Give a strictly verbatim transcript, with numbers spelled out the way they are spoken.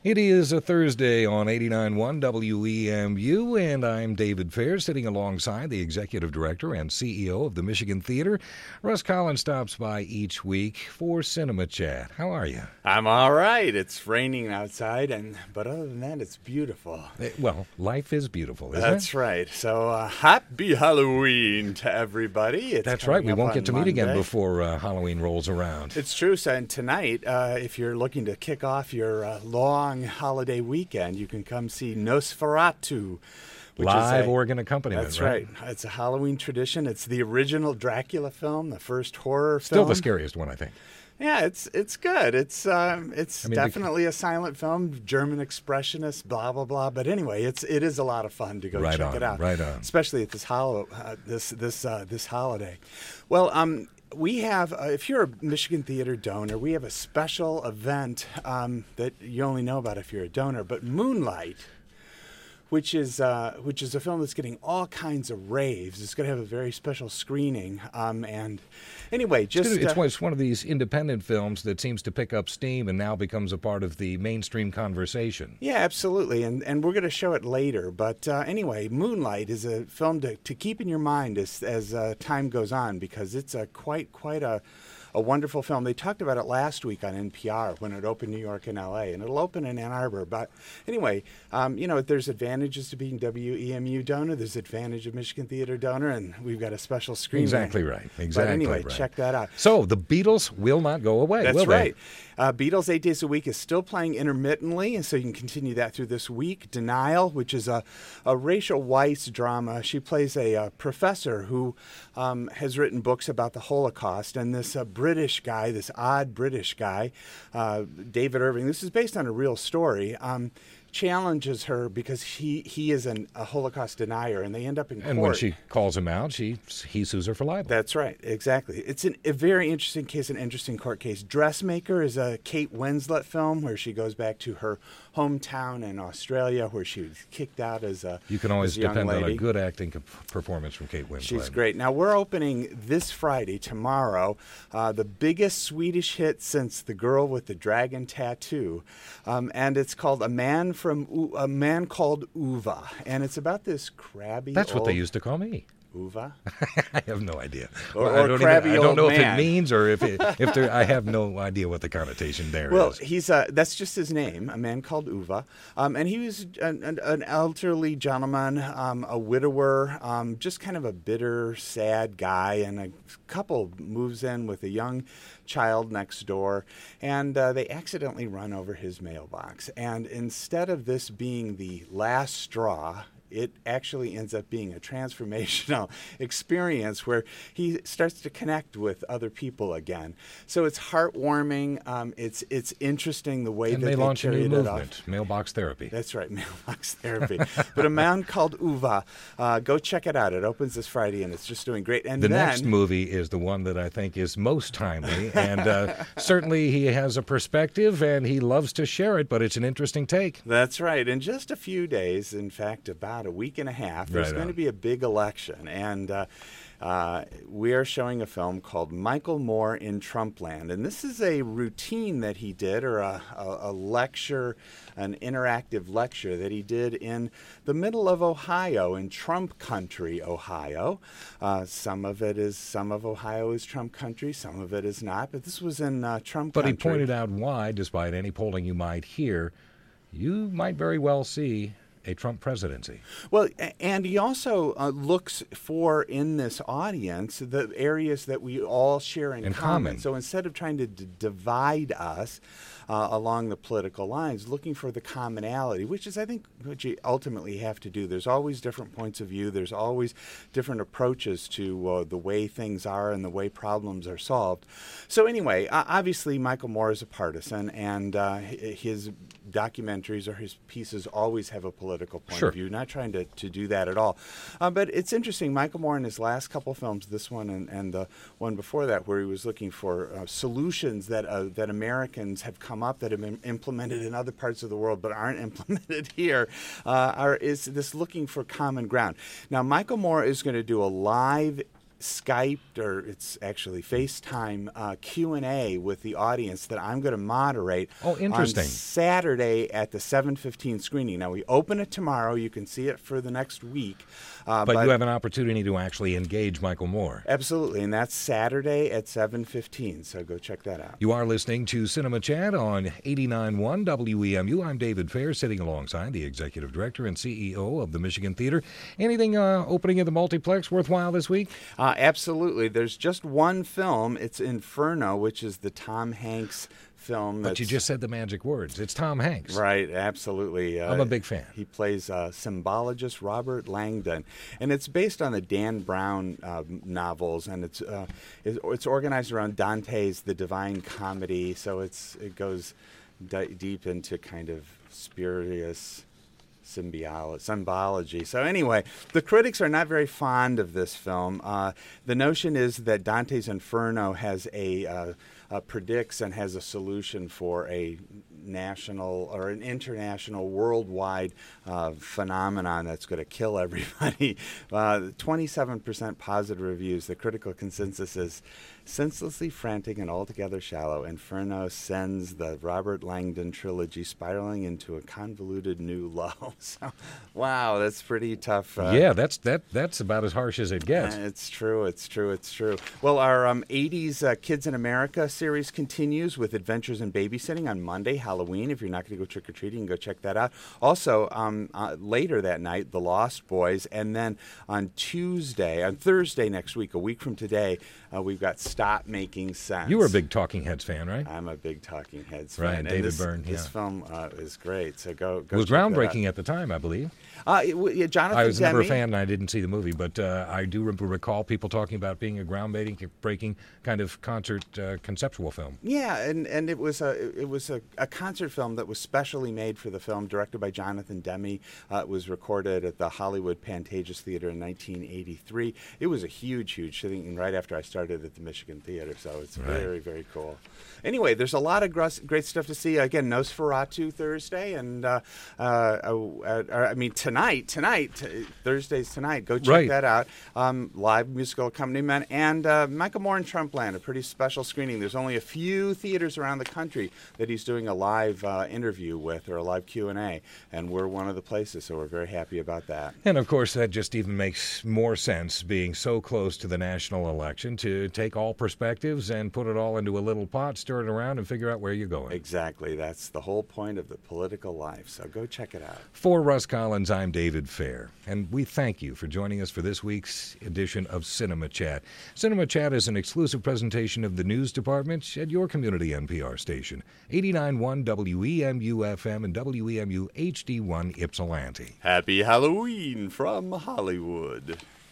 It is a Thursday on eighty-nine point one W E M U, and I'm David Fair, sitting alongside the Executive Director and C E O of the Michigan Theater. Russ Collins stops by each week for Cinema Chat. How are you? I'm all right. It's raining outside, and but other than that, it's beautiful. Well, life is beautiful, isn't That's it? That's right. So uh, happy Halloween to everybody. It's That's right. We won't get to Monday. meet again before uh, Halloween rolls around. It's true. So, and tonight, uh, if you're looking to kick off your uh, long holiday weekend, you can come see Nosferatu. Which Live is a, organ accompaniment, That's right? right. It's a Halloween tradition. It's the original Dracula film, the first horror Still film. the scariest one, I think. Yeah, it's it's good. It's um, it's I mean, definitely a silent film, German expressionist, blah blah blah. But anyway, it's it is a lot of fun to go Right check on, it out, right on. especially at this hollow uh, this this uh, this holiday. Well, um, we have uh, if you're a Michigan Theater donor, we have a special event um, that you only know about if you're a donor. But Moonlight, which is uh, which is a film that's getting all kinds of raves. It's going to have a very special screening. Um, and anyway, just it's, it's, uh, it's one of these independent films that seems to pick up steam and now becomes a part of the mainstream conversation. Yeah, absolutely. And and we're going to show it later. But uh, anyway, Moonlight is a film to, to keep in your mind as as uh, time goes on, because it's a quite quite a A wonderful film. They talked about it last week on N P R when it opened in New York and L A, and it'll open in Ann Arbor. But anyway, um, you know, there's advantages to being W E M U donor. There's advantage of Michigan Theater donor, and we've got a special screening. Exactly right. Exactly but anyway, right. check that out. So the Beatles will not go away, That's will right. they? Uh, Beatles Eight Days a Week is still playing intermittently, and so you can continue that through this week. Denial, which is a, a Rachel Weisz drama. She plays a, a professor who um, has written books about the Holocaust, and this uh, British guy, this odd British guy, uh, David Irving, this is based on a real story, um, challenges her because he, he is an, a Holocaust denier, and they end up in court. And when she calls him out, she he sues her for libel. That's right, exactly. It's an, a very interesting case, an interesting court case. Dressmaker is a Kate Winslet film where she goes back to her hometown in Australia, where she was kicked out as a You can always as a young depend on a lady. good acting co- performance from Kate Winslet. She's great. Now, we're opening this Friday, tomorrow, uh, the biggest Swedish hit since The Girl with the Dragon Tattoo. Um, and it's called A Man from U- A Man Called Uva. And it's about this crabby That's old what they used to call me. Uva? I have no idea. Or- I or don't, crabby even, I don't old know if man. it means or if it, if there. I have no idea what the connotation there is. Well, he's uh, that's just his name, a man called Uva, um, and he was an, an, an elderly gentleman, um, a widower, um, just kind of a bitter, sad guy, and a couple moves in with a young child next door, and uh, they accidentally run over his mailbox. And instead of this being the last straw, it actually ends up being a transformational experience where he starts to connect with other people again. So it's heartwarming. Um, it's it's interesting the way and that they, they launch a new carried it off. movement, mailbox therapy. That's right, mailbox therapy. But A Man Called Uva, uh, go check it out. It opens this Friday, and it's just doing great. And the then, next movie is the one that I think is most timely, and uh, certainly he has a perspective, and he loves to share it, but it's an interesting take. That's right. In just a few days, in fact, about a week and a half, there's Right going on. to be a big election. And uh, uh, we are showing a film called Michael Moore in Trumpland. And this is a routine that he did, or a, a, a lecture, an interactive lecture that he did in the middle of Ohio, in Trump country, Ohio. Uh, some of it is, some of Ohio is Trump country, some of it is not. But this was in uh, Trump But country. he pointed out why, despite any polling you might hear, you might very well see a Trump presidency. Well, a- and he also uh, looks for in this audience the areas that we all share in, In common. common. So instead of trying to d- divide us uh, along the political lines, looking for the commonality, which is, I think, what you ultimately have to do. There's always different points of view. There's always different approaches to uh, the way things are and the way problems are solved. So anyway, uh, obviously, Michael Moore is a partisan, and uh, h- his documentaries or his pieces always have a political point Sure. of view. Not trying to, to do that at all. Uh, but it's interesting. Michael Moore in his last couple films, this one and, and the one before that, where he was looking for uh, solutions that uh, that Americans have come up that have been implemented in other parts of the world but aren't implemented here, uh, are, is this looking for common ground. Now, Michael Moore is going to do a live Skyped, or it's actually FaceTime uh, Q and A with the audience that I'm going to moderate. Oh, interesting. On Saturday at the seven fifteen screening. Now, we open it tomorrow. You can see it for the next week. Uh, but, but you have an opportunity to actually engage Michael Moore. Absolutely, and that's Saturday at seven fifteen, so go check that out. You are listening to Cinema Chat on eighty-nine point one W E M U. I'm David Fair, sitting alongside the Executive Director and C E O of the Michigan Theater. Anything uh, opening at the multiplex worthwhile this week? Uh, absolutely. There's just one film. It's Inferno, which is the Tom Hanks film. But you just said the magic words. It's Tom Hanks. Right, absolutely. Uh, I'm a big fan. He plays uh, symbologist Robert Langdon, and it's based on the Dan Brown uh, novels, and it's, uh, it's it's organized around Dante's The Divine Comedy, so it's it goes di- deep into kind of spurious symbiolo- symbology. So anyway, the critics are not very fond of this film. Uh, the notion is that Dante's Inferno has a uh, uh, predicts and has a solution for a national or an international, worldwide uh, phenomenon that's going to kill everybody. Uh, twenty-seven percent positive reviews. The critical consensus is senselessly frantic and altogether shallow. Inferno sends the Robert Langdon trilogy spiraling into a convoluted new low. So, wow, that's pretty tough. Uh, yeah, that's that. That's about as harsh as it gets. Uh, it's true. It's true. It's true. Well, our um, eighties uh, Kids in America series continues with Adventures in Babysitting on Monday, Halloween. If you're not going to go trick-or-treating, you can go check that out. Also, um, uh, later that night, The Lost Boys. And then on Tuesday, on Thursday next week, a week from today, uh, we've got Stop Making Sense. You were a big Talking Heads fan, right? I'm a big Talking Heads fan. Right, And David this, Byrne, This yeah. film uh, is great, so go go It was check that out. groundbreaking at the time, I believe. Uh, it, w- yeah, Jonathan I was never a Demme. fan, and I didn't see the movie, but uh, I do re- recall people talking about being a groundbreaking breaking kind of concert uh, conceptual film. Yeah, and, and it was a it was a, a concert film that was specially made for the film, directed by Jonathan Demme. Uh, it was recorded at the Hollywood Pantages Theater in nineteen eighty-three. It was a huge, huge thing right after I started at the Michigan Theater, so it's Right. very, very cool. Anyway, there's a lot of gr- great stuff to see. Again, Nosferatu Thursday, and uh, uh, uh, uh, I mean tonight, tonight, t- Thursday's tonight. Go check Right. that out. Um, live musical accompaniment, and uh, Michael Moore in Trumpland, a pretty special screening. There's only a few theaters around the country that he's doing a live uh, interview with or a live Q and A, and we're one of the places, so we're very happy about that. And of course, that just even makes more sense, being so close to the national election, to take all perspectives and put it all into a little pot, stir it around, and figure out where you're going. Exactly. That's the whole point of the political life, so go check it out. For Russ Collins, I'm David Fair, and we thank you for joining us for this week's edition of Cinema Chat. Cinema Chat is an exclusive presentation of the news department at your community N P R station, eighty-nine point one W E M U F M and W E M U H D one Ypsilanti. Happy Halloween from Hollywood.